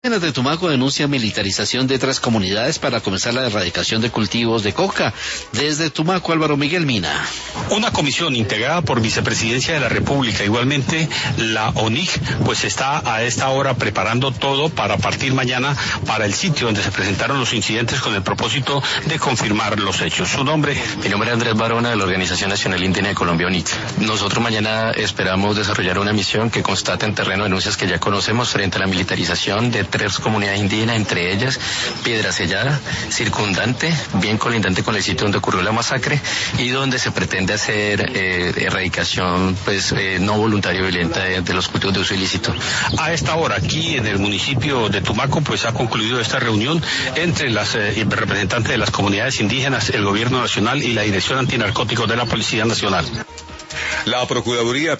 Indígenas de Tumaco denuncian militarización de otras comunidades para comenzar la erradicación de cultivos de coca. Desde Tumaco, Álvaro Miguel Mina. Una comisión integrada por Vicepresidencia de la República, igualmente la ONIG, pues está a esta hora preparando todo para partir mañana para el sitio donde se presentaron los incidentes con el propósito de confirmar los hechos. ¿Su nombre? Mi nombre es Andrés Barona, de la Organización Nacional Indígena de Colombia, ONIC. Nosotros mañana esperamos desarrollar una misión que constate en terreno denuncias que ya conocemos frente a la militarización de 3 comunidades indígenas, entre ellas Piedra Sellada, circundante, bien colindante con el sitio donde ocurrió la masacre y donde se pretende hacer erradicación no voluntaria y violenta de los cultivos de uso ilícito. A esta hora, aquí en el municipio de Tumaco, pues ha concluido esta reunión entre las representantes de las comunidades indígenas, el Gobierno Nacional y la Dirección Antinarcóticos de la Policía Nacional. La Procuraduría